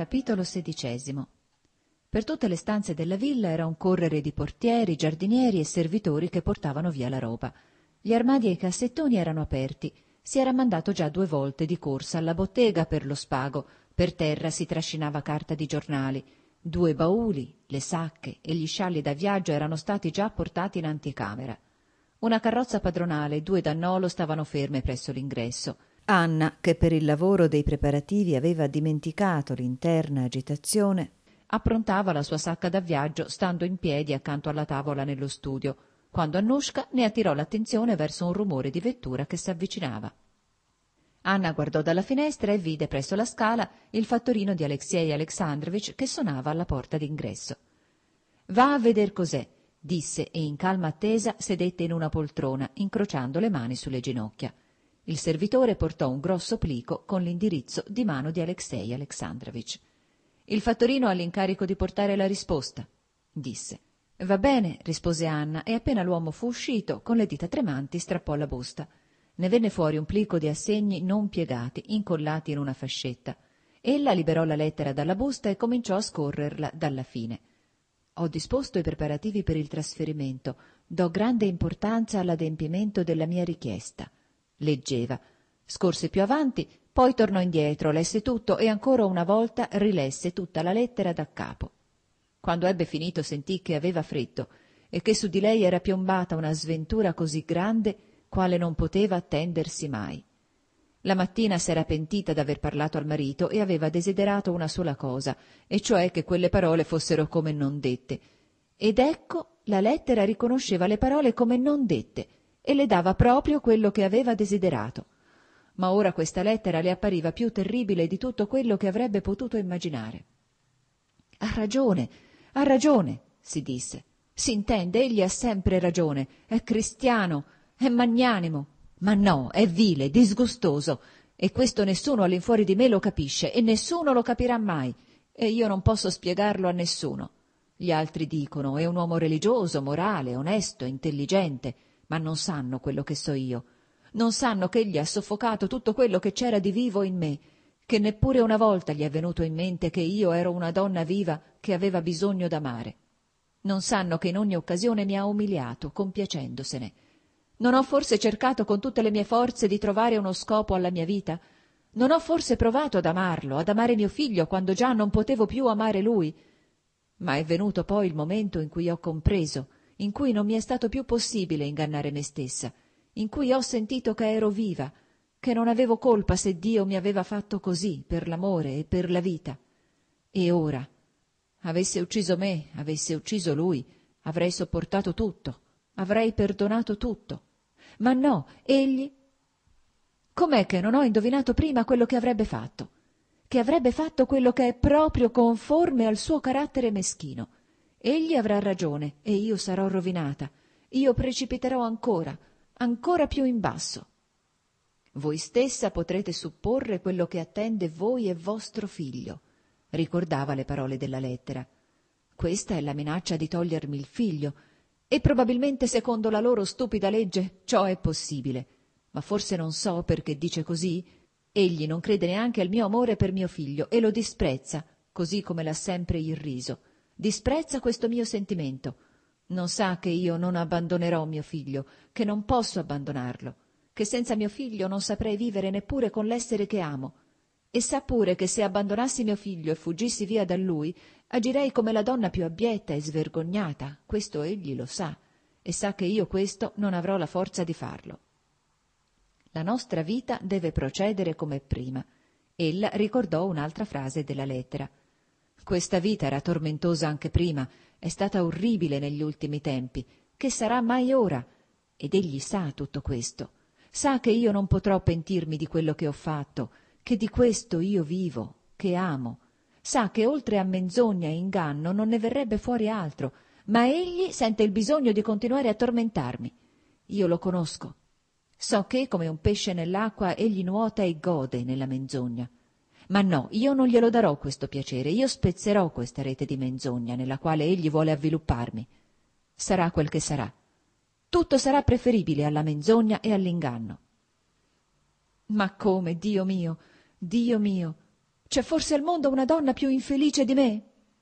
Capitolo 16. Per tutte le stanze della villa era un correre di portieri, giardinieri e servitori che portavano via la roba. Gli armadi e i cassettoni erano aperti. Si era mandato già 2 volte di corsa alla bottega per lo spago. Per terra si trascinava carta di giornali. 2 bauli, le sacche e gli scialli da viaggio erano stati già portati in anticamera. Una carrozza padronale e 2 dannolo stavano ferme presso l'ingresso. Anna, che per il lavoro dei preparativi aveva dimenticato l'interna agitazione, approntava la sua sacca da viaggio stando in piedi accanto alla tavola nello studio, quando Annushka ne attirò l'attenzione verso un rumore di vettura che s'avvicinava. Anna guardò dalla finestra e vide presso la scala il fattorino di Alexei Alexandrovich che suonava alla porta d'ingresso. «Va a veder cos'è», disse, e in calma attesa sedette in una poltrona, incrociando le mani sulle ginocchia. Il servitore portò un grosso plico con l'indirizzo di mano di Alexei Alexandrovich. «Il fattorino ha l'incarico di portare la risposta», disse. «Va bene», rispose Anna, e appena l'uomo fu uscito, con le dita tremanti strappò la busta. Ne venne fuori un plico di assegni non piegati, incollati in una fascetta. Ella liberò la lettera dalla busta e cominciò a scorrerla dalla fine. «Ho disposto i preparativi per il trasferimento. Do grande importanza all'adempimento della mia richiesta», leggeva. Scorse più avanti, poi tornò indietro, lesse tutto e ancora una volta rilesse tutta la lettera da capo. Quando ebbe finito sentì che aveva freddo e che su di lei era piombata una sventura così grande quale non poteva attendersi mai. La mattina s'era pentita d'aver parlato al marito e aveva desiderato una sola cosa, e cioè che quelle parole fossero come non dette. Ed ecco, la lettera riconosceva le parole come non dette e le dava proprio quello che aveva desiderato. Ma ora questa lettera le appariva più terribile di tutto quello che avrebbe potuto immaginare. Ha ragione, si disse. S'intende, egli ha sempre ragione, è cristiano, è magnanimo. Ma no, è vile, disgustoso, e questo nessuno all'infuori di me lo capisce, e nessuno lo capirà mai, e io non posso spiegarlo a nessuno. Gli altri dicono, è un uomo religioso, morale, onesto, intelligente, ma non sanno quello che so io. Non sanno che egli ha soffocato tutto quello che c'era di vivo in me, che neppure una volta gli è venuto in mente che io ero una donna viva che aveva bisogno d'amare. Non sanno che in ogni occasione mi ha umiliato, compiacendosene. Non ho forse cercato con tutte le mie forze di trovare uno scopo alla mia vita? Non ho forse provato ad amarlo, ad amare mio figlio, quando già non potevo più amare lui? Ma è venuto poi il momento in cui ho compreso, in cui non mi è stato più possibile ingannare me stessa, in cui ho sentito che ero viva, che non avevo colpa se Dio mi aveva fatto così per l'amore e per la vita. E ora, avesse ucciso me, avesse ucciso lui, avrei sopportato tutto, avrei perdonato tutto. Ma no, egli... Com'è che non ho indovinato prima quello che avrebbe fatto? Che avrebbe fatto quello che è proprio conforme al suo carattere meschino. Egli avrà ragione e io sarò rovinata. Io precipiterò ancora più in basso. Voi stessa potrete supporre quello che attende voi e vostro figlio, ricordava le parole della lettera. Questa è la minaccia di togliermi il figlio, e probabilmente secondo la loro stupida legge ciò è possibile. Ma forse non so perché dice così. Egli non crede neanche al mio amore per mio figlio e lo disprezza, così come l'ha sempre irriso. Disprezza questo mio sentimento. Non sa che io non abbandonerò mio figlio, che non posso abbandonarlo, che senza mio figlio non saprei vivere neppure con l'essere che amo. E sa pure che se abbandonassi mio figlio e fuggissi via da lui, agirei come la donna più abbietta e svergognata. Questo egli lo sa, e sa che io questo non avrò la forza di farlo. La nostra vita deve procedere come prima. Ella ricordò un'altra frase della lettera. Questa vita era tormentosa anche prima, è stata orribile negli ultimi tempi. Che sarà mai ora? Ed egli sa tutto questo. Sa che io non potrò pentirmi di quello che ho fatto, che di questo io vivo, che amo. Sa che oltre a menzogna e inganno non ne verrebbe fuori altro, ma egli sente il bisogno di continuare a tormentarmi. Io lo conosco. So che, come un pesce nell'acqua, egli nuota e gode nella menzogna. Ma no, io non glielo darò questo piacere, io spezzerò questa rete di menzogna nella quale egli vuole avvilupparmi. Sarà quel che sarà. Tutto sarà preferibile alla menzogna e all'inganno. Ma come, Dio mio, C'è forse al mondo una donna più infelice di me?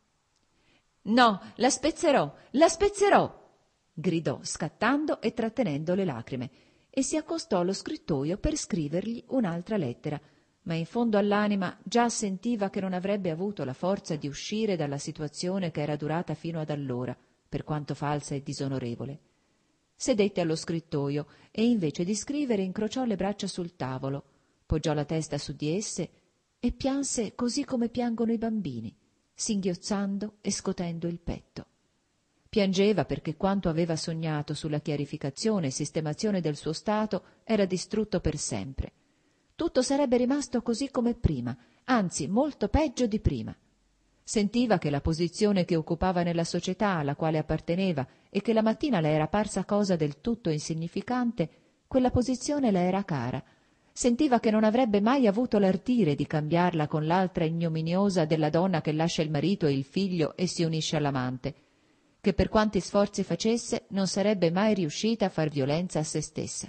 No, la spezzerò, la spezzerò! Gridò, scattando e trattenendo le lacrime, e si accostò allo scrittoio per scrivergli un'altra lettera, ma in fondo all'anima già sentiva che non avrebbe avuto la forza di uscire dalla situazione che era durata fino ad allora, per quanto falsa e disonorevole. Sedette allo scrittoio e invece di scrivere incrociò le braccia sul tavolo, poggiò la testa su di esse e pianse così come piangono i bambini, singhiozzando e scotendo il petto. Piangeva perché quanto aveva sognato sulla chiarificazione e sistemazione del suo stato era distrutto per sempre. Tutto sarebbe rimasto così come prima, anzi molto peggio di prima. Sentiva che la posizione che occupava nella società alla quale apparteneva e che la mattina le era parsa cosa del tutto insignificante, quella posizione le era cara. Sentiva che non avrebbe mai avuto l'ardire di cambiarla con l'altra ignominiosa della donna che lascia il marito e il figlio e si unisce all'amante, che per quanti sforzi facesse non sarebbe mai riuscita a far violenza a se stessa.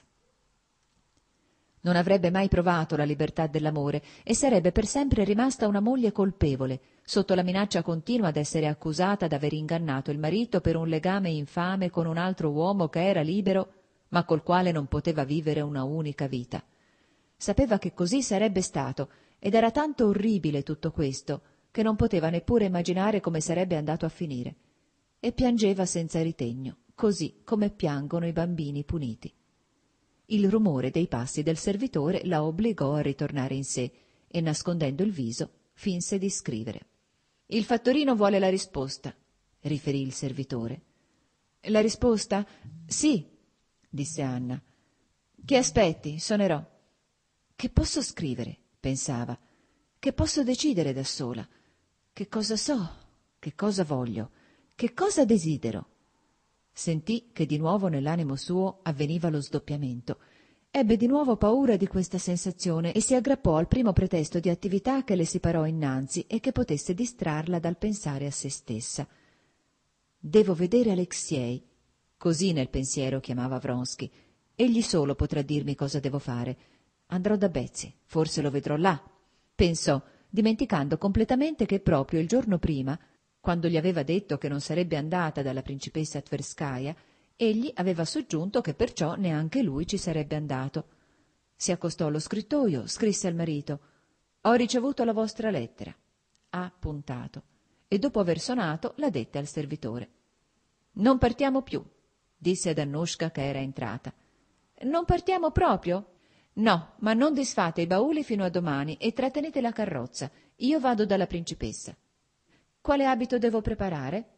Non avrebbe mai provato la libertà dell'amore e sarebbe per sempre rimasta una moglie colpevole, sotto la minaccia continua d'essere accusata d'aver ingannato il marito per un legame infame con un altro uomo che era libero, ma col quale non poteva vivere una unica vita. Sapeva che così sarebbe stato, ed era tanto orribile tutto questo, che non poteva neppure immaginare come sarebbe andato a finire. E piangeva senza ritegno, così come piangono i bambini puniti. Il rumore dei passi del servitore la obbligò a ritornare in sé e, nascondendo il viso, finse di scrivere. «Il fattorino vuole la risposta», riferì il servitore. «La risposta? Sì», disse Anna. «Che aspetti, sonerò». «Che posso scrivere?» pensava. «Che posso decidere da sola? Che cosa so? Che cosa voglio? Che cosa desidero?» Sentì che di nuovo nell'animo suo avveniva lo sdoppiamento. Ebbe di nuovo paura di questa sensazione e si aggrappò al primo pretesto di attività che le si parò innanzi e che potesse distrarla dal pensare a se stessa. «Devo vedere Aleksiej», così nel pensiero chiamava Vronsky. «Egli solo potrà dirmi cosa devo fare. Andrò da Betsy, forse lo vedrò là», pensò, dimenticando completamente che proprio il giorno prima, quando gli aveva detto che non sarebbe andata dalla principessa Tverskaja, egli aveva soggiunto che perciò neanche lui ci sarebbe andato. Si accostò allo scrittoio, scrisse al marito: «Ho ricevuto la vostra lettera». Ha puntato e dopo aver sonato la dette al servitore. «Non partiamo più», disse ad Annushka che era entrata. «Non partiamo proprio?» «No, ma non disfate i bauli fino a domani e trattenete la carrozza. Io vado dalla principessa». «Quale abito devo preparare?»